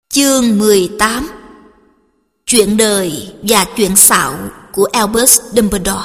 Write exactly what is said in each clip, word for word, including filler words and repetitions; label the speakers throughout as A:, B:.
A: Chương mười tám. Chuyện đời và chuyện xạo của Albus Dumbledore.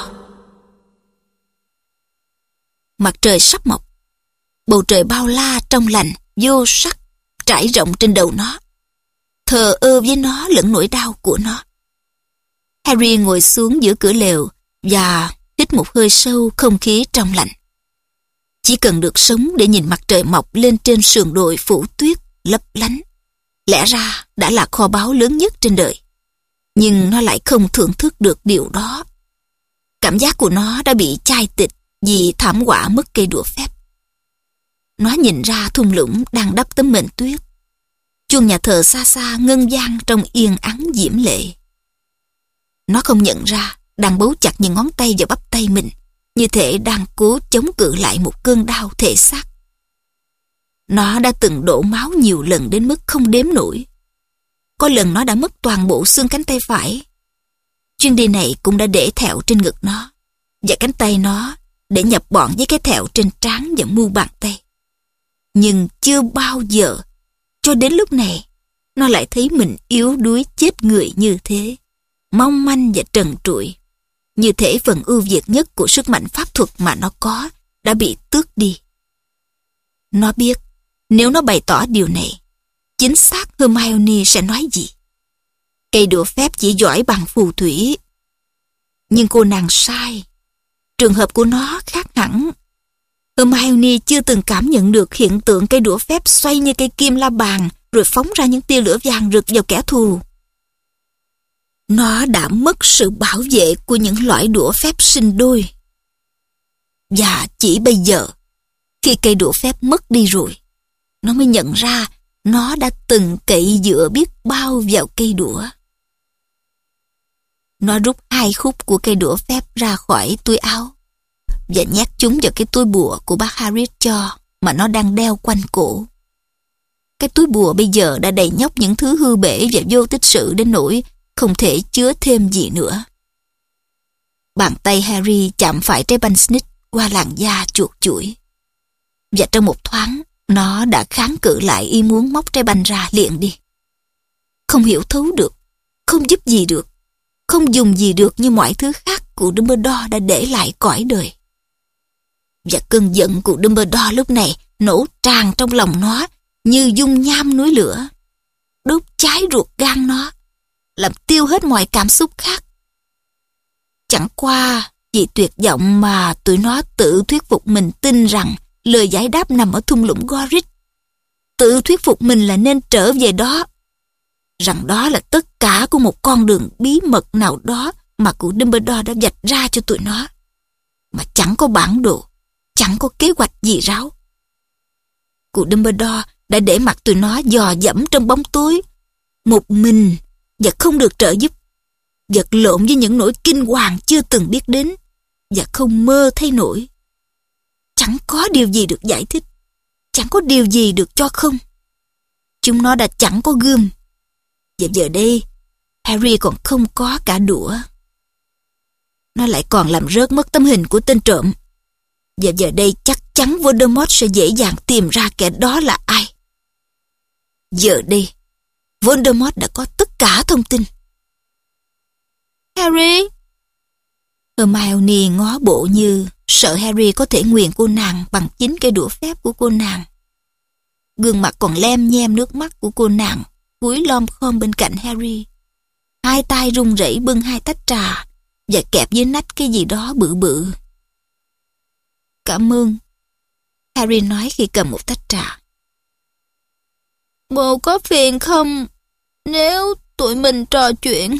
A: Mặt trời sắp mọc. Bầu trời bao la trong lành, vô sắc, trải rộng trên đầu nó. Thờ ơ với nó lẫn nỗi đau của nó. Harry ngồi xuống giữa cửa lều và hít một hơi sâu không khí trong lành. Chỉ cần được sống để nhìn mặt trời mọc lên trên sườn đồi phủ tuyết lấp lánh, lẽ ra đã là kho báu lớn nhất trên đời. Nhưng nó lại không thưởng thức được điều đó. Cảm giác của nó đã bị chai tịch vì thảm họa mất cây đũa phép. Nó nhìn ra thung lũng đang đắp tấm mền tuyết. Chuông nhà thờ xa xa ngân vang trong yên ắng diễm lệ. Nó không nhận ra đang bấu chặt những ngón tay vào bắp tay mình, như thể đang cố chống cự lại một cơn đau thể xác. Nó đã từng đổ máu nhiều lần đến mức không đếm nổi. Có lần nó đã mất toàn bộ xương cánh tay phải. Chuyến đi này cũng đã để thẹo trên ngực nó, và cánh tay nó để nhập bọn với cái thẹo trên trán và mu bàn tay. Nhưng chưa bao giờ, cho đến lúc này, nó lại thấy mình yếu đuối chết người như thế, mong manh và trần trụi, như thể phần ưu việt nhất của sức mạnh pháp thuật mà nó có đã bị tước đi. Nó biết, nếu nó bày tỏ điều này, chính xác Hermione sẽ nói gì. Cây đũa phép chỉ giỏi bằng phù thủy. Nhưng cô nàng sai. Trường hợp của nó khác hẳn. Hermione chưa từng cảm nhận được hiện tượng cây đũa phép xoay như cây kim la bàn rồi phóng ra những tia lửa vàng rực vào kẻ thù. Nó đã mất sự bảo vệ của những loại đũa phép sinh đôi. Và chỉ bây giờ, khi cây đũa phép mất đi rồi, nó mới nhận ra nó đã từng cậy dựa biết bao vào cây đũa. Nó rút hai khúc của cây đũa phép ra khỏi túi áo và nhét chúng vào cái túi bùa của bác Harris cho mà nó đang đeo quanh cổ. Cái túi bùa bây giờ đã đầy nhóc những thứ hư bể và vô tích sự đến nỗi không thể chứa thêm gì nữa. Bàn tay Harry chạm phải trái banh snitch qua làn da chuột chuỗi. Và trong một thoáng, nó đã kháng cự lại ý muốn móc trái banh ra liền đi. Không hiểu thấu được, không giúp gì được, không dùng gì được như mọi thứ khác của Dumbledore đã để lại cõi đời. Và cơn giận của Dumbledore lúc này nổ tràn trong lòng nó như dung nham núi lửa, đốt cháy ruột gan nó, làm tiêu hết mọi cảm xúc khác. Chẳng qua vì tuyệt vọng mà tụi nó tự thuyết phục mình tin rằng lời giải đáp nằm ở thung lũng Gorrick. Tự thuyết phục mình là nên trở về đó, rằng đó là tất cả của một con đường bí mật nào đó mà cụ Dumbledore đã vạch ra cho tụi nó, mà chẳng có bản đồ, chẳng có kế hoạch gì ráo. Cụ Dumbledore đã để mặc tụi nó dò dẫm trong bóng tối, một mình và không được trợ giúp, vật lộn với những nỗi kinh hoàng chưa từng biết đến và không mơ thấy nổi. Chẳng có điều gì được giải thích, chẳng có điều gì được cho không. Chúng nó đã chẳng có gươm, và giờ đây Harry còn không có cả đũa. Nó lại còn làm rớt mất tấm hình của tên trộm, và giờ đây chắc chắn Voldemort sẽ dễ dàng tìm ra kẻ đó là ai. Giờ đây Voldemort đã có tất cả thông tin. Harry! Hermione ngó bộ như sợ Harry có thể nguyền cô nàng bằng chính cây đũa phép của cô nàng. Gương mặt còn lem nhem nước mắt của cô nàng cúi lom khom bên cạnh Harry. Hai tay run rẩy bưng hai tách trà và kẹp dưới nách cái gì đó bự bự. Cảm ơn, Harry nói khi cầm một tách trà. Bồ có phiền không nếu tụi mình trò chuyện?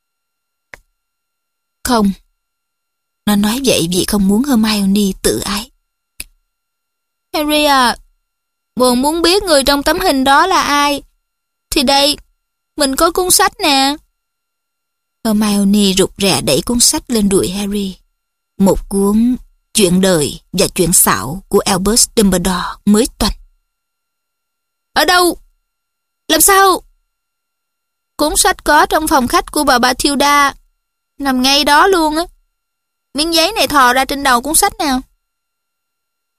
A: Không. Nó nói vậy vì không muốn Hermione tự ái. Harry à, bồ muốn biết người trong tấm hình đó là ai. Thì đây, mình có cuốn sách nè. Hermione rụt rè đẩy cuốn sách lên đùi Harry. Một cuốn Chuyện đời và chuyện xạo của Albus Dumbledore mới toanh. Ở đâu? Làm sao? Cuốn sách có trong phòng khách của bà Bathilda, nằm ngay đó luôn á. Miếng giấy này thò ra trên đầu cuốn sách nào.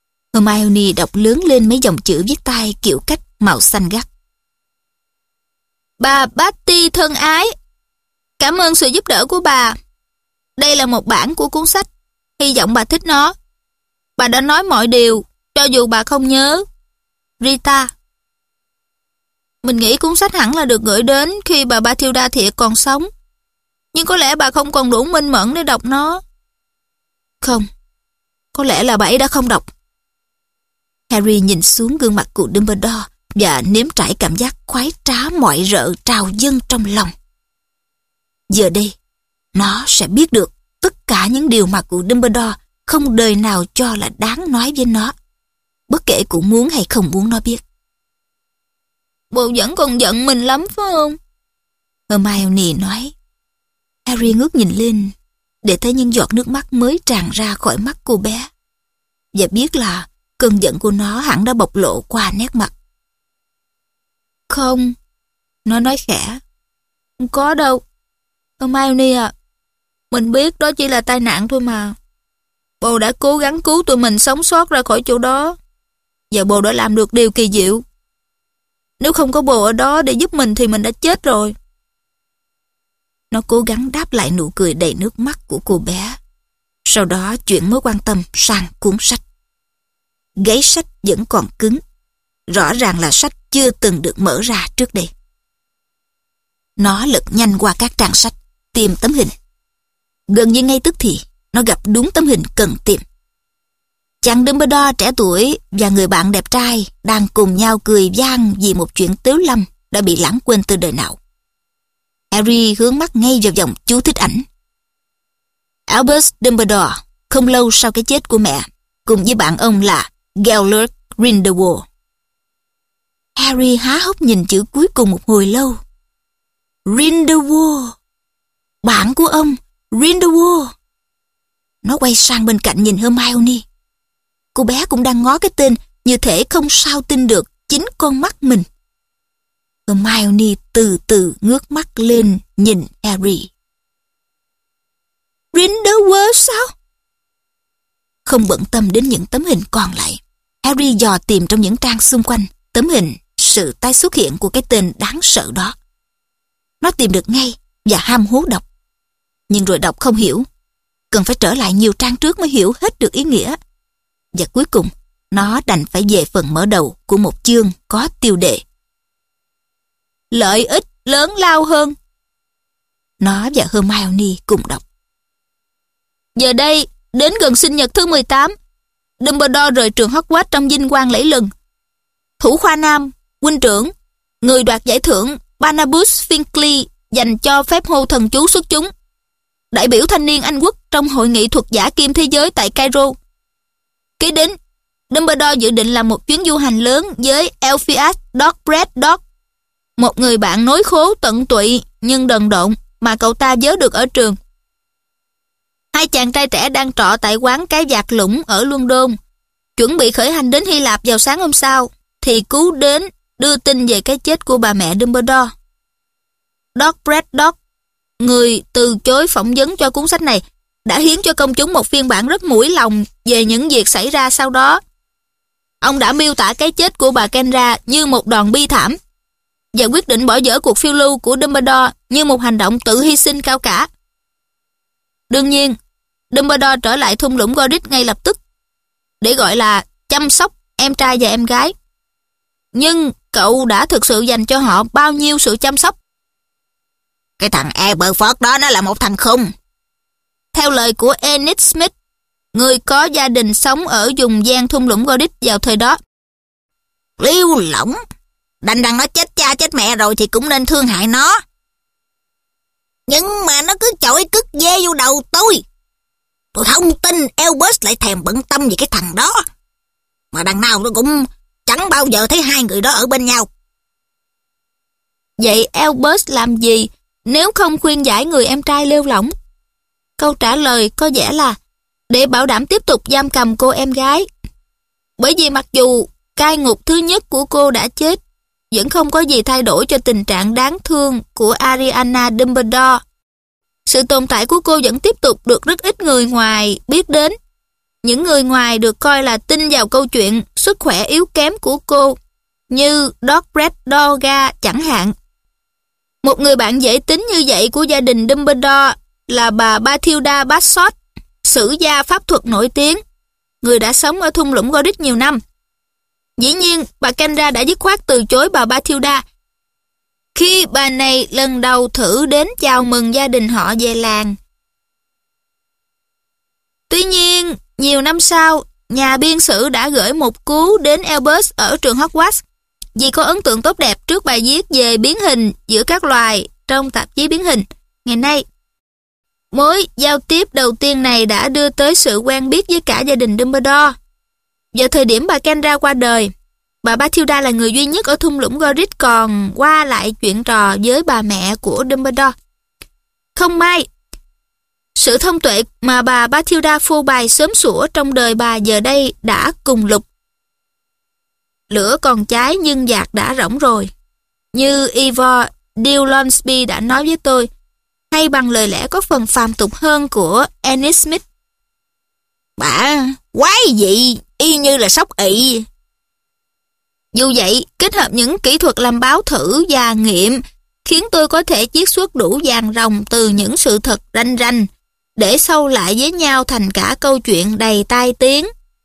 A: Hermione đọc lớn lên mấy dòng chữ viết tay kiểu cách màu xanh gắt. Bà Patty thân ái, cảm ơn sự giúp đỡ của bà. Đây là một bản của cuốn sách. Hy vọng bà thích nó. Bà đã nói mọi điều, cho dù bà không nhớ. Rita. Mình nghĩ cuốn sách hẳn là được gửi đến khi bà Bathilda Thiệt còn sống. Nhưng có lẽ bà không còn đủ minh mẫn để đọc nó. Không, có lẽ là bà ấy đã không đọc. Harry nhìn xuống gương mặt cụ Dumbledore và nếm trải cảm giác khoái trá mọi rợ trào dâng trong lòng. Giờ đây, nó sẽ biết được tất cả những điều mà cụ Dumbledore không đời nào cho là đáng nói với nó, bất kể cụ muốn hay không muốn nó biết. Bộ vẫn còn giận mình lắm phải không? Hermione nói. Harry ngước nhìn lên để thấy những giọt nước mắt mới tràn ra khỏi mắt cô bé, và biết là cơn giận của nó hẳn đã bộc lộ qua nét mặt. Không, nó nói khẽ. Không có đâu. Hermione à, mình biết đó chỉ là tai nạn thôi mà. Bồ đã cố gắng cứu tụi mình sống sót ra khỏi chỗ đó, và bồ đã làm được điều kỳ diệu. Nếu không có bồ ở đó để giúp mình thì mình đã chết rồi. Nó cố gắng đáp lại nụ cười đầy nước mắt của cô bé, sau đó chuyển mối quan tâm sang cuốn sách. Gáy sách vẫn còn cứng, rõ ràng là sách chưa từng được mở ra trước đây. Nó lật nhanh qua các trang sách, tìm tấm hình. Gần như ngay tức thì, nó gặp đúng tấm hình cần tìm. Chàng Dumbledore trẻ tuổi và người bạn đẹp trai đang cùng nhau cười vang vì một chuyện tiếu lâm đã bị lãng quên từ đời nào. Harry hướng mắt ngay vào dòng chú thích ảnh. Albus Dumbledore, không lâu sau cái chết của mẹ, cùng với bạn ông là Gellert Grindelwald. Harry há hốc nhìn chữ cuối cùng một hồi lâu. Grindelwald, bạn của ông, Grindelwald. Nó quay sang bên cạnh nhìn Hermione. Cô bé cũng đang ngó cái tên như thể không sao tin được chính con mắt mình. Hermione từ từ ngước mắt lên nhìn Harry. Grindelwald sao? Không bận tâm đến những tấm hình còn lại, Harry dò tìm trong những trang xung quanh tấm hình sự tái xuất hiện của cái tên đáng sợ đó. Nó tìm được ngay và ham hố đọc. Nhưng rồi đọc không hiểu, cần phải trở lại nhiều trang trước mới hiểu hết được ý nghĩa. Và cuối cùng, nó đành phải về phần mở đầu của một chương có tiêu đề: lợi ích lớn lao hơn. Nó và Hermione cùng đọc. Giờ đây, đến gần sinh nhật thứ mười tám, Dumbledore rời trường Hogwarts trong vinh quang lẫy lừng. Thủ khoa nam, huynh trưởng, người đoạt giải thưởng Barnabas Finkley dành cho phép hô thần chú xuất chúng. Đại biểu thanh niên Anh quốc trong hội nghị thuật giả kim thế giới tại Cairo. Kế đến, Dumbledore dự định làm một chuyến du hành lớn với Elphias Dogbredog, một người bạn nối khố tận tụy nhưng đần độn mà cậu ta vớ được ở trường. Hai chàng trai trẻ đang trọ tại quán Cái Vạt Lũng ở London, chuẩn bị khởi hành đến Hy Lạp vào sáng hôm sau, thì cứu đến đưa tin về cái chết của bà mẹ Dumbledore. Dogbredog, người từ chối phỏng vấn cho cuốn sách này, đã hiến cho công chúng một phiên bản rất mũi lòng về những việc xảy ra sau đó. Ông đã miêu tả cái chết của bà Kendra như một đòn bi thảm và quyết định bỏ dở cuộc phiêu lưu của Dumbledore như một hành động tự hy sinh cao cả. Đương nhiên, Dumbledore trở lại thung lũng Godric ngay lập tức để gọi là chăm sóc em trai và em gái. Nhưng cậu đã thực sự dành cho họ bao nhiêu sự chăm sóc? Cái thằng Aberforth đó nó là một thằng khùng. Theo lời của Enid Smith, người có gia đình sống ở vùng ven thung lũng Godric vào thời đó. Liêu lỏng, đành rằng nó chết cha chết mẹ rồi thì cũng nên thương hại nó. Nhưng mà nó cứ chọi cứt dê vô đầu tôi. Tôi không tin Albus lại thèm bận tâm về cái thằng đó. Mà đằng nào tôi cũng chẳng bao giờ thấy hai người đó ở bên nhau. Vậy Albus làm gì nếu không khuyên giải người em trai lêu lỏng? Câu trả lời có vẻ là để bảo đảm tiếp tục giam cầm cô em gái. Bởi vì mặc dù cai ngục thứ nhất của cô đã chết, vẫn không có gì thay đổi cho tình trạng đáng thương của Ariana Dumbledore. Sự tồn tại của cô vẫn tiếp tục được rất ít người ngoài biết đến. Những người ngoài được coi là tin vào câu chuyện sức khỏe yếu kém của cô, như Dogbredog chẳng hạn. Một người bạn dễ tính như vậy của gia đình Dumbledore là bà Bathilda Bagshot, sử gia pháp thuật nổi tiếng, người đã sống ở thung lũng Godric nhiều năm. Dĩ nhiên, bà Kendra đã dứt khoát từ chối bà Bathilda khi bà này lần đầu thử đến chào mừng gia đình họ về làng. Tuy nhiên, nhiều năm sau, nhà biên sử đã gửi một cú đến Albus ở trường Hogwarts vì có ấn tượng tốt đẹp trước bài viết về biến hình giữa các loài trong tạp chí biến hình. Ngày nay, mối giao tiếp đầu tiên này đã đưa tới sự quen biết với cả gia đình Dumbledore. Vào thời điểm bà Kendra qua đời, bà Bathilda là người duy nhất ở thung lũng Godric còn qua lại chuyện trò với bà mẹ của Dumbledore. Không may, sự thông tuệ mà bà Bathilda phô bày sớm sủa trong đời bà giờ đây đã cùng lục. Lửa còn cháy nhưng giặc đã rỗng rồi. Như Ivor Dillonsby đã nói với tôi, hay bằng lời lẽ có phần phàm tục hơn của Enid Smith: "Bà quái dị, y như là sóc ị." Dù vậy, kết hợp những kỹ thuật làm báo thử và nghiệm khiến tôi có thể chiết xuất đủ vàng ròng từ những sự thật ranh ranh để sâu lại với nhau thành cả câu chuyện đầy tai tiếng.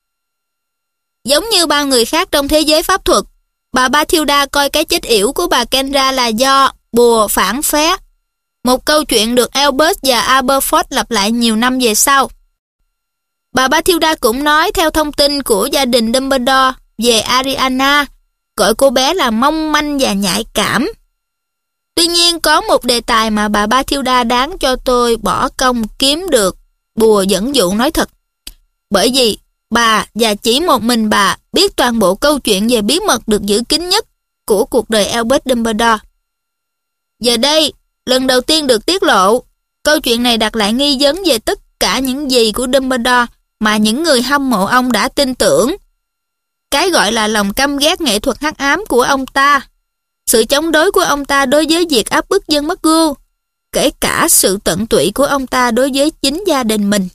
A: Giống như bao người khác trong thế giới pháp thuật, bà Bathilda coi cái chết yểu của bà Kendra là do bùa phản phé. Một câu chuyện được Albus và Aberforth lặp lại nhiều năm về sau. Bà Bathilda cũng nói theo thông tin của gia đình Dumbledore về Ariana, gọi cô bé là mong manh và nhạy cảm. Tuy nhiên, có một đề tài mà bà Bathilda đáng cho tôi bỏ công kiếm được bùa dẫn dụ nói thật. Bởi vì bà và chỉ một mình bà biết toàn bộ câu chuyện về bí mật được giữ kín nhất của cuộc đời Albus Dumbledore. Giờ đây, lần đầu tiên được tiết lộ, câu chuyện này đặt lại nghi vấn về tất cả những gì của Dumbledore mà những người hâm mộ ông đã tin tưởng. Cái gọi là lòng căm ghét nghệ thuật hắc ám của ông ta, sự chống đối của ông ta đối với việc áp bức dân McGonagall, kể cả sự tận tụy của ông ta đối với chính gia đình mình.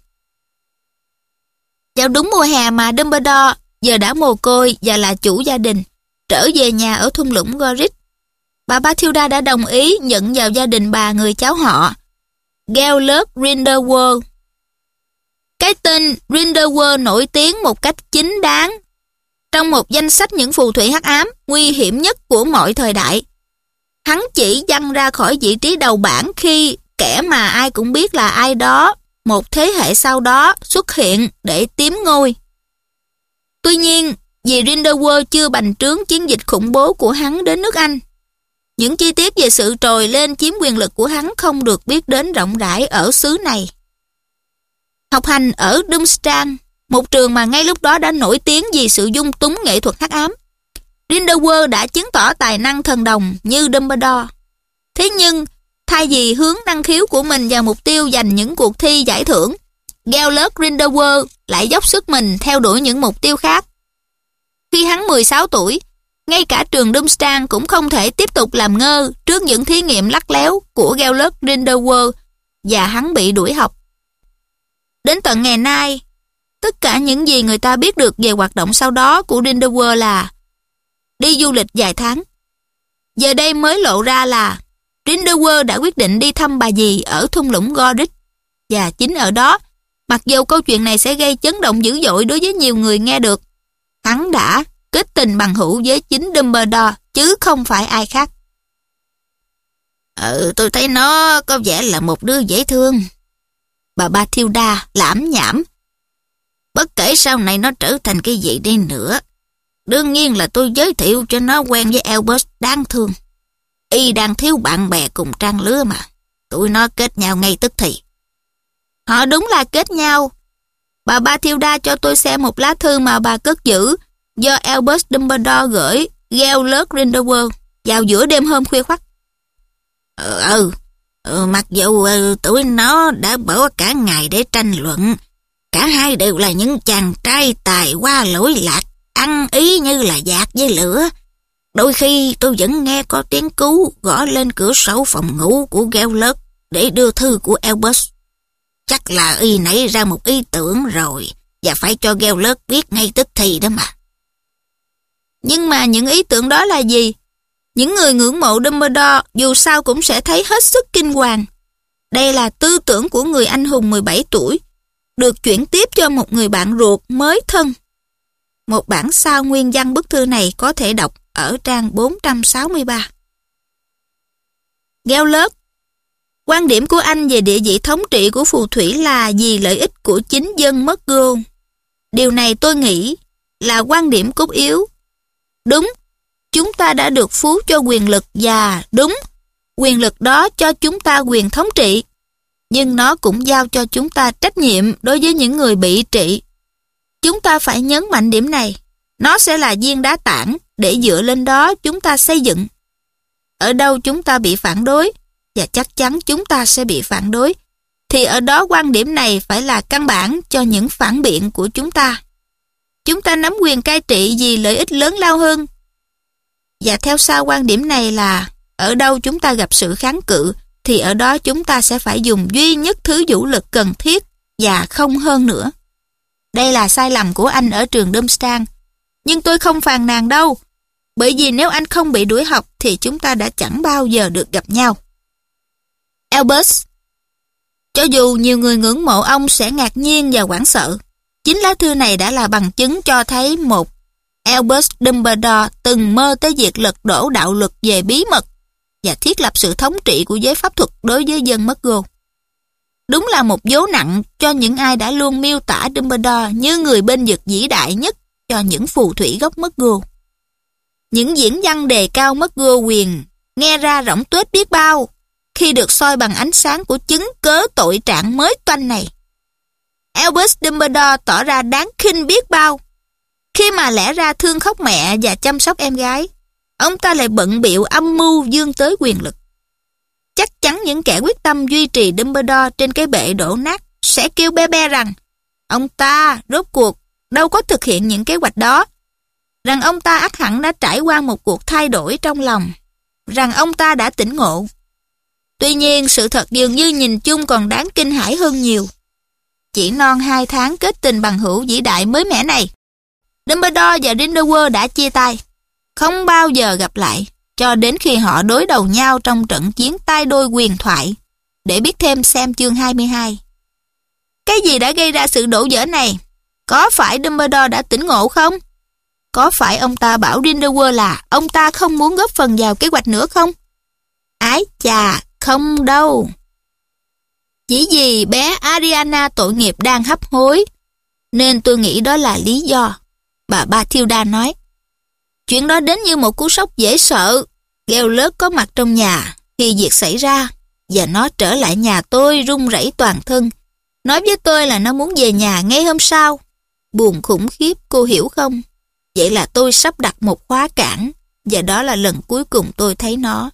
A: Vào đúng mùa hè mà Dumbledore, giờ đã mồ côi và là chủ gia đình, trở về nhà ở thung lũng Godric, bà Bathilda đã đồng ý nhận vào gia đình bà người cháu họ, Gellert Grindelwald. Cái tên Grindelwald nổi tiếng một cách chính đáng trong một danh sách những phù thủy hắc ám nguy hiểm nhất của mọi thời đại. Hắn chỉ văng ra khỏi vị trí đầu bảng khi kẻ mà ai cũng biết là ai đó một thế hệ sau đó xuất hiện để tiếm ngôi. Tuy nhiên, vì Grindelwald chưa bành trướng chiến dịch khủng bố của hắn đến nước Anh, những chi tiết về sự trồi lên chiếm quyền lực của hắn không được biết đến rộng rãi ở xứ này. Học hành ở Durmstrang, một trường mà ngay lúc đó đã nổi tiếng vì sự dung túng nghệ thuật hắc ám, Grindelwald đã chứng tỏ tài năng thần đồng như Dumbledore. Thế nhưng, thay vì hướng năng khiếu của mình vào mục tiêu giành những cuộc thi giải thưởng, Gellert Grindelwald lại dốc sức mình theo đuổi những mục tiêu khác. Khi hắn mười sáu tuổi, ngay cả trường Durmstrang cũng không thể tiếp tục làm ngơ trước những thí nghiệm lắt léo của Gellert Grindelwald và hắn bị đuổi học. Đến tận ngày nay, tất cả những gì người ta biết được về hoạt động sau đó của Grindelwald là đi du lịch vài tháng. Giờ đây mới lộ ra là Grindelwald đã quyết định đi thăm bà dì ở thung lũng Godric. Và chính ở đó, mặc dù câu chuyện này sẽ gây chấn động dữ dội đối với nhiều người nghe được, hắn đã kết tình bằng hữu với chính Dumbledore, chứ không phải ai khác. Ừ, tôi thấy nó có vẻ là một đứa dễ thương. Bà Bathilda lảm nhảm. Bất kể sau này nó trở thành cái gì đi nữa, đương nhiên là tôi giới thiệu cho nó quen với Albus đáng thương. Y đang thiếu bạn bè cùng trang lứa mà. Tụi nó kết nhau ngay tức thì. Họ đúng là kết nhau. Bà Bathilda cho tôi xem một lá thư mà bà cất giữ do Albus Dumbledore gửi Gellert Grindelwald vào giữa đêm hôm khuya khoắt. Ừ, ừ, ừ mặc dù ừ, tụi nó đã bỏ cả ngày để tranh luận, cả hai đều là những chàng trai tài hoa lỗi lạc, ăn ý như là dạt với lửa. Đôi khi tôi vẫn nghe có tiếng cứu gõ lên cửa sổ phòng ngủ của Gellert để đưa thư của Albus. Chắc là y nảy ra một ý tưởng rồi và phải cho Gellert biết ngay tức thì đó mà. Nhưng mà những ý tưởng đó là gì? Những người ngưỡng mộ Dumbledore dù sao cũng sẽ thấy hết sức kinh hoàng. Đây là tư tưởng của người anh hùng mười bảy tuổi, được chuyển tiếp cho một người bạn ruột mới thân. Một bản sao nguyên văn bức thư này có thể đọc ở trang bốn trăm sáu mươi ba. Gellert, quan điểm của anh về địa vị thống trị của phù thủy là vì lợi ích của chính dân McGonagall. Điều này tôi nghĩ là quan điểm cốt yếu. Đúng, chúng ta đã được phú cho quyền lực và đúng, quyền lực đó cho chúng ta quyền thống trị. Nhưng nó cũng giao cho chúng ta trách nhiệm đối với những người bị trị. Chúng ta phải nhấn mạnh điểm này. Nó sẽ là viên đá tảng để dựa lên đó chúng ta xây dựng. Ở đâu chúng ta bị phản đối, và chắc chắn chúng ta sẽ bị phản đối, thì ở đó quan điểm này phải là căn bản cho những phản biện của chúng ta. Chúng ta nắm quyền cai trị vì lợi ích lớn lao hơn. Và theo sau quan điểm này là ở đâu chúng ta gặp sự kháng cự, thì ở đó chúng ta sẽ phải dùng duy nhất thứ vũ lực cần thiết và không hơn nữa. Đây là sai lầm của anh ở trường Durmstrang. Nhưng tôi không phàn nàn đâu, bởi vì nếu anh không bị đuổi học thì chúng ta đã chẳng bao giờ được gặp nhau. Albus, cho dù nhiều người ngưỡng mộ ông sẽ ngạc nhiên và hoảng sợ, chính lá thư này đã là bằng chứng cho thấy một Albus Dumbledore từng mơ tới việc lật đổ đạo luật về bí mật và thiết lập sự thống trị của giới pháp thuật đối với dân McGonagall. Đúng là một vố nặng cho những ai đã luôn miêu tả Dumbledore như người bên vực vĩ đại nhất cho những phù thủy gốc McGonagall. Những diễn văn đề cao McGonagall quyền nghe ra rỗng tuếch biết bao khi được soi bằng ánh sáng của chứng cớ tội trạng mới toanh này. Albus Dumbledore tỏ ra đáng khinh biết bao khi mà lẽ ra thương khóc mẹ và chăm sóc em gái, ông ta lại bận bịu âm mưu vươn tới quyền lực. Chắc chắn những kẻ quyết tâm duy trì Dumbledore trên cái bệ đổ nát sẽ kêu be be rằng ông ta rốt cuộc đâu có thực hiện những kế hoạch đó, rằng ông ta ắt hẳn đã trải qua một cuộc thay đổi trong lòng, rằng ông ta đã tỉnh ngộ. Tuy nhiên, sự thật dường như nhìn chung còn đáng kinh hãi hơn nhiều. Chỉ non hai tháng kết tình bằng hữu vĩ đại mới mẻ này, Dumbledore và Grindelwald đã chia tay, không bao giờ gặp lại, cho đến khi họ đối đầu nhau trong trận chiến tay đôi huyền thoại. Để biết thêm xem chương hai mươi hai. Cái gì đã gây ra sự đổ vỡ này? Có phải Dumbledore đã tỉnh ngộ không? Có phải ông ta bảo Grindelwald là ông ta không muốn góp phần vào kế hoạch nữa không? Ái chà, không đâu. Chỉ vì bé Ariana tội nghiệp đang hấp hối, nên tôi nghĩ đó là lý do, bà Bathilda nói. Chuyện đó đến như một cú sốc dễ sợ. Gellert có mặt trong nhà khi việc xảy ra, và nó trở lại nhà tôi run rẩy toàn thân. Nói với tôi là nó muốn về nhà ngay hôm sau. Buồn khủng khiếp, cô hiểu không? Vậy là tôi sắp đặt một khóa cản, và đó là lần cuối cùng tôi thấy nó.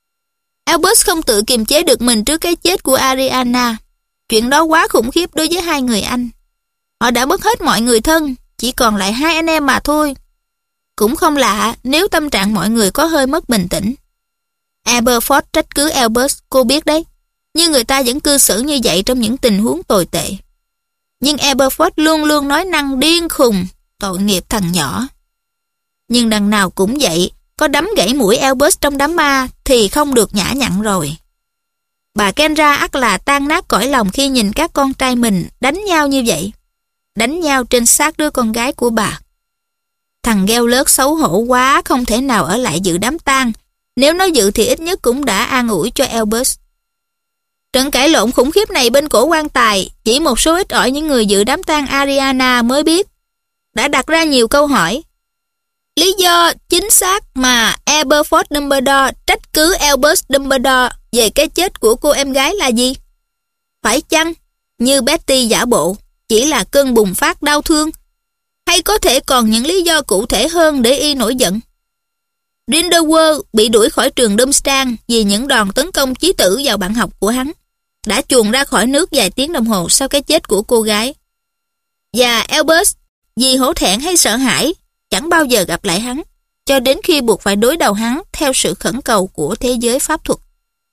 A: Albus không tự kiềm chế được mình trước cái chết của Ariana. Chuyện đó quá khủng khiếp đối với hai người anh. Họ đã mất hết mọi người thân, chỉ còn lại hai anh em mà thôi. Cũng không lạ nếu tâm trạng mọi người có hơi mất bình tĩnh. Aberforth trách cứ Albus, cô biết đấy. Nhưng người ta vẫn cư xử như vậy trong những tình huống tồi tệ. Nhưng Aberforth luôn luôn nói năng điên khùng, tội nghiệp thằng nhỏ. Nhưng đằng nào cũng vậy, có đấm gãy mũi Albus trong đám ma thì không được nhã nhặn rồi. Bà Kendra ắt là tan nát cõi lòng khi nhìn các con trai mình đánh nhau như vậy. Đánh nhau trên xác đứa con gái của bà. Thằng Gellert xấu hổ quá, không thể nào ở lại dự đám tang. Nếu nó dự thì ít nhất cũng đã an ủi cho Albus. Trận cãi lộn khủng khiếp này bên cổ quan tài, chỉ một số ít ỏi những người dự đám tang Ariana mới biết, đã đặt ra nhiều câu hỏi. Lý do chính xác mà Aberforth Dumbledore trách cứ Albus Dumbledore về cái chết của cô em gái là gì? Phải chăng, như Betty giả bộ, chỉ là cơn bùng phát đau thương? Hay có thể còn những lý do cụ thể hơn để y nổi giận? Grindelwald bị đuổi khỏi trường Durmstrang vì những đòn tấn công chí tử vào bạn học của hắn, đã chuồn ra khỏi nước vài tiếng đồng hồ sau cái chết của cô gái. Và Albus, vì hổ thẹn hay sợ hãi, chẳng bao giờ gặp lại hắn, cho đến khi buộc phải đối đầu hắn theo sự khẩn cầu của thế giới pháp thuật.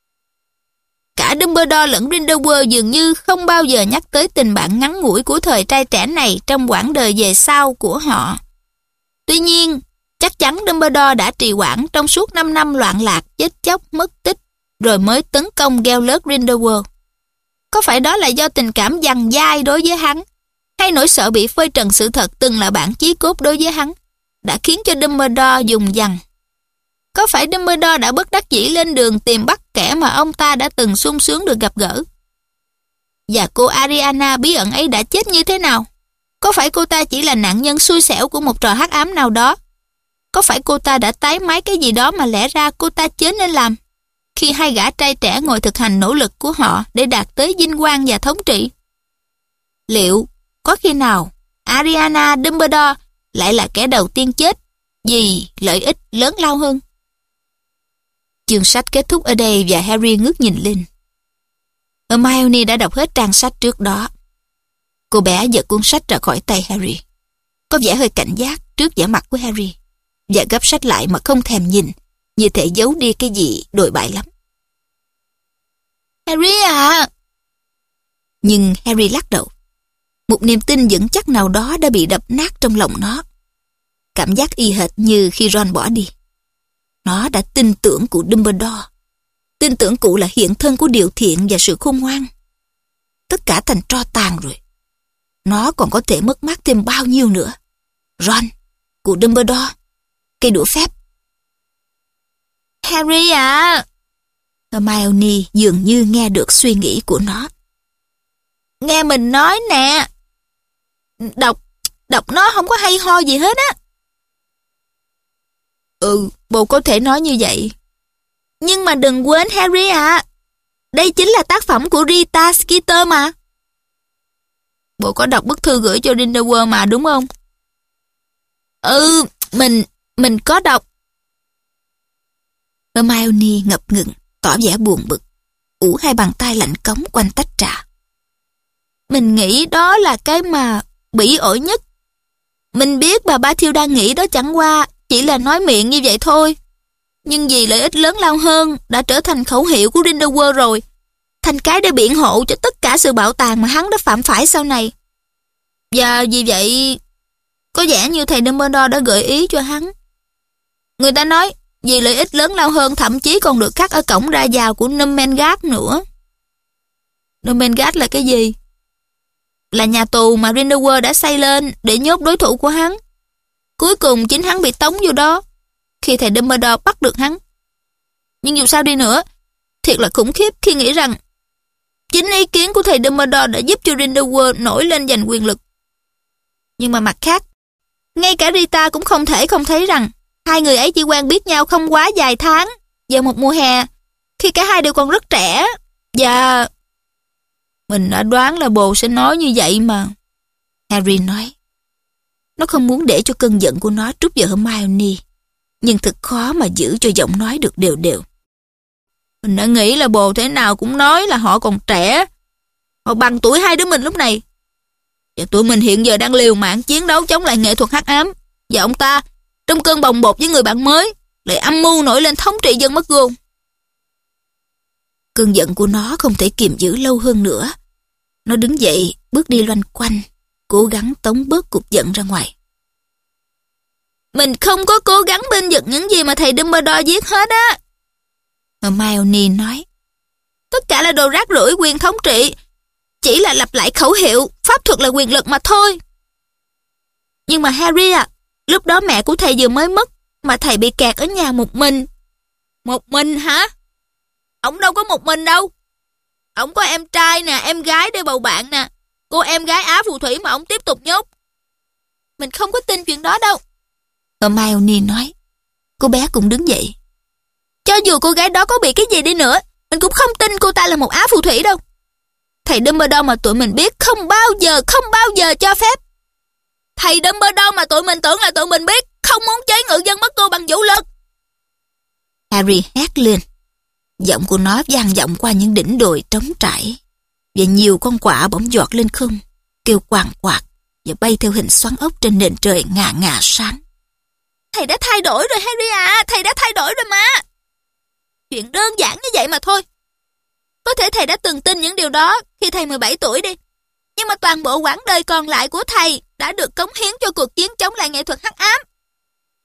A: Cả Dumbledore lẫn Grindelwald dường như không bao giờ nhắc tới tình bạn ngắn ngủi của thời trai trẻ này trong quãng đời về sau của họ. Tuy nhiên, Chắc chắn Dumbledore đã trì hoãn trong suốt năm năm loạn lạc, chết chóc, mất tích, rồi mới tấn công Gellert Grindelwald. Có phải đó là do tình cảm dằng dai đối với hắn, hay nỗi sợ bị phơi trần sự thật từng là bạn chí cốt đối với hắn, đã khiến cho Dumbledore dùng dằng? Có phải Dumbledore đã bất đắc dĩ lên đường tìm bắt kẻ mà ông ta đã từng sung sướng được gặp gỡ? Và cô Ariana bí ẩn ấy đã chết như thế nào? Có phải cô ta chỉ là nạn nhân xui xẻo của một trò hắc ám nào đó? Có phải cô ta đã tái mái cái gì đó mà lẽ ra cô ta chớ nên làm, khi hai gã trai trẻ ngồi thực hành nỗ lực của họ để đạt tới vinh quang và thống trị? Liệu có khi nào Ariana Dumbledore lại là kẻ đầu tiên chết vì lợi ích lớn lao hơn? Chương sách kết thúc ở đây và Harry ngước nhìn lên. Hermione đã đọc hết trang sách trước đó. Cô bé giật cuốn sách ra khỏi tay Harry, có vẻ hơi cảnh giác trước vẻ mặt của Harry, và gấp sách lại mà không thèm nhìn, như thể giấu đi cái gì đồi bại lắm. Harry à! Nhưng Harry lắc đầu. Một niềm tin vững chắc nào đó đã bị đập nát trong lòng nó. Cảm giác y hệt như khi Ron bỏ đi. Nó đã tin tưởng cụ Dumbledore. Tin tưởng cụ là hiện thân của điều thiện và sự khôn ngoan. Tất cả thành tro tàn rồi. Nó còn có thể mất mát thêm bao nhiêu nữa? Ron, cụ Dumbledore, cây đũa phép. Harry à! Hermione dường như nghe được suy nghĩ của nó. Nghe mình nói nè. Đọc, đọc nó không có hay ho gì hết á. Ừ, bộ có thể nói như vậy. Nhưng mà đừng quên Harry à, đây chính là tác phẩm của Rita Skeeter mà. Bộ có đọc bức thư gửi cho Grindelwald mà đúng không? Ừ, mình, mình có đọc. Hermione ngập ngừng, tỏ vẻ buồn bực, ủ hai bàn tay lạnh cống quanh tách trà. Mình nghĩ đó là cái mà bỉ ổi nhất. Mình biết bà Bathilda nghĩ đó chẳng qua chỉ là nói miệng như vậy thôi. Nhưng vì lợi ích lớn lao hơn đã trở thành khẩu hiệu của Grindelwald rồi. Thành cái để biện hộ cho tất cả sự bạo tàn mà hắn đã phạm phải sau này. Và vì vậy, có vẻ như thầy Dumbledore đã gợi ý cho hắn. Người ta nói vì lợi ích lớn lao hơn thậm chí còn được khắc ở cổng ra vào của Numengat nữa. Numengat là cái gì? Là nhà tù mà Grindelwald đã xây lên để nhốt đối thủ của hắn. Cuối cùng chính hắn bị tống vô đó khi thầy Dumbledore bắt được hắn. Nhưng dù sao đi nữa, thiệt là khủng khiếp khi nghĩ rằng chính ý kiến của thầy Dumbledore đã giúp cho Grindelwald nổi lên giành quyền lực. Nhưng mà mặt khác, ngay cả Rita cũng không thể không thấy rằng hai người ấy chỉ quen biết nhau không quá vài tháng vào một mùa hè, khi cả hai đều còn rất trẻ. Và mình đã đoán là bồ sẽ nói như vậy mà. Harry nói. Nó không muốn để cho cơn giận của nó trút vào Hermione, nhưng thật khó mà giữ cho giọng nói được đều đều. Mình đã nghĩ là bồ thế nào cũng nói là họ còn trẻ. Họ bằng tuổi hai đứa mình lúc này. Và tụi mình hiện giờ đang liều mạng chiến đấu chống lại nghệ thuật hắc ám. Và ông ta, trong cơn bồng bột với người bạn mới, lại âm mưu nổi lên thống trị dân McGonagall. Cơn giận của nó không thể kiềm giữ lâu hơn nữa. Nó đứng dậy, bước đi loanh quanh, cố gắng tống bớt cục giận ra ngoài. Mình không có cố gắng bên vực những gì mà thầy Dumbledore viết hết á. Hermione nói. Tất cả là đồ rác rưởi quyền thống trị, chỉ là lặp lại khẩu hiệu, pháp thuật là quyền lực mà thôi. Nhưng mà Harry à, lúc đó mẹ của thầy vừa mới mất, mà thầy bị kẹt ở nhà một mình. Một mình hả? Ông đâu có một mình đâu. Ông có em trai nè, em gái để bầu bạn nè, cô em gái Á phù thủy mà ông tiếp tục nhốt. Mình không có tin chuyện đó đâu. Hermione nói. Cô bé cũng đứng dậy. Cho dù cô gái đó có bị cái gì đi nữa, mình cũng không tin cô ta là một Á phù thủy đâu. Thầy Dumbledore mà tụi mình biết không bao giờ, không bao giờ cho phép. Thầy Dumbledore mà tụi mình tưởng là tụi mình biết không muốn chế ngự dân McGonagall bằng vũ lực. Harry hét lên. Giọng của nó vang vọng qua những đỉnh đồi trống trải, và nhiều con quạ bỗng giọt lên không, kêu quàng quạt và bay theo hình xoắn ốc trên nền trời ngà ngà sáng. Thầy đã thay đổi rồi Harry à, thầy đã thay đổi rồi mà. Chuyện đơn giản như vậy mà thôi. Có thể thầy đã từng tin những điều đó khi thầy mười bảy tuổi đi. Nhưng mà toàn bộ quãng đời còn lại của thầy đã được cống hiến cho cuộc chiến chống lại nghệ thuật hắc ám.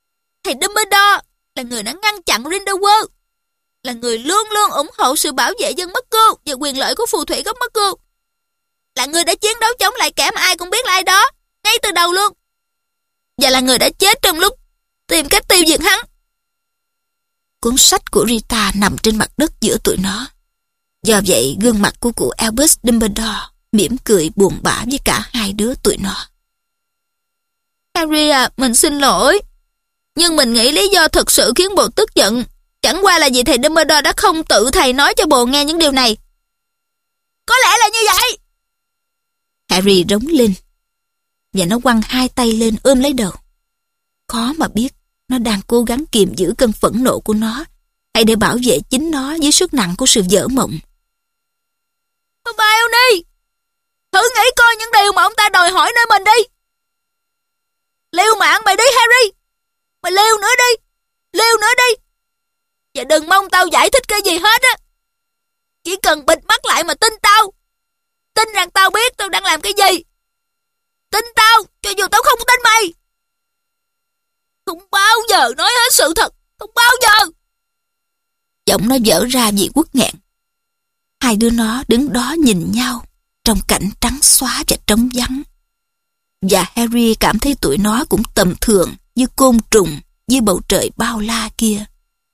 A: Thầy Dumbledore là người đã ngăn chặn Grindelwald, là người luôn luôn ủng hộ sự bảo vệ dân McGonagall và quyền lợi của phù thủy gốc McGonagall, là người đã chiến đấu chống lại kẻ mà ai cũng biết là ai đó ngay từ đầu luôn, và là người đã chết trong lúc tìm cách tiêu diệt hắn. Cuốn sách của Rita nằm trên mặt đất giữa tụi nó. Do vậy, gương mặt của cụ Albus Dumbledore mỉm cười buồn bã với cả hai đứa tụi nó. Harry à, mình xin lỗi. Nhưng mình nghĩ lý do thực sự khiến bồ tức giận chẳng qua là vì thầy Dumbledore đã không tự thầy nói cho bồ nghe những điều này. Có lẽ là như vậy. Harry rống lên, và nó quăng hai tay lên ôm lấy đầu. Khó mà biết nó đang cố gắng kiềm giữ cơn phẫn nộ của nó, hay để bảo vệ chính nó dưới sức nặng của sự vỡ mộng. Hermione, thử nghĩ coi những điều mà ông ta đòi hỏi nơi mình đi. Liều mạng mày đi Harry, mày liều nữa đi, liều nữa đi. Và đừng mong tao giải thích cái gì hết á. Chỉ cần bịt mắt lại mà tin tao. Tin rằng tao biết tao đang làm cái gì. Tin tao, cho dù tao không tin mày. Không bao giờ nói hết sự thật, không bao giờ. Giọng nó vỡ ra vì uất nghẹn. Hai đứa nó đứng đó nhìn nhau trong cảnh trắng xóa và trống vắng. Và Harry cảm thấy tụi nó cũng tầm thường như côn trùng dưới bầu trời bao la kia.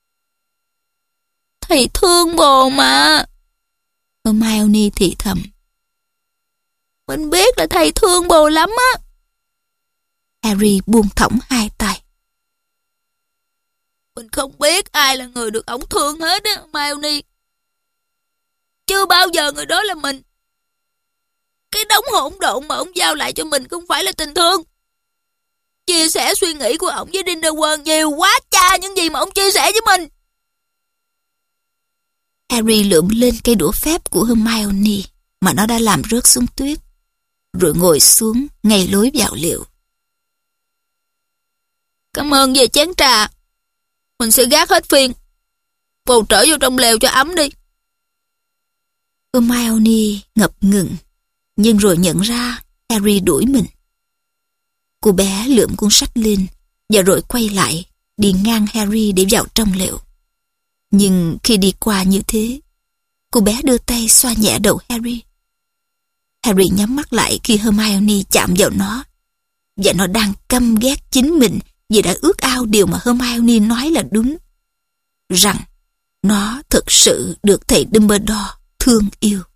A: Thầy thương bồ mà. Hermione thì thầm. Mình biết là thầy thương bồ lắm á. Harry buông thõng hai tay. Mình không biết ai là người được ổng thương hết á, Hermione. Chưa bao giờ người đó là mình. Cái đống hỗn độn mà ông giao lại cho mình không phải là tình thương. Chia sẻ suy nghĩ của ổng với Grindelwald nhiều quá cha những gì mà ông chia sẻ với mình. Harry lượm lên cây đũa phép của Hermione mà nó đã làm rớt xuống tuyết, rồi ngồi xuống ngay lối vào liệu. Cảm ơn về chén trà. Mình sẽ gác hết phiên. Bồ trở vô trong lều cho ấm đi. Hermione ngập ngừng, nhưng rồi nhận ra Harry đuổi mình. Cô bé lượm cuốn sách lên và rồi quay lại, đi ngang Harry để vào trong lều. Nhưng khi đi qua như thế, cô bé đưa tay xoa nhẹ đầu Harry. Harry nhắm mắt lại khi Hermione chạm vào nó, và nó đang căm ghét chính mình vì đã ước ao điều mà Hermione nói là đúng, rằng nó thực sự được thầy Dumbledore thương yêu.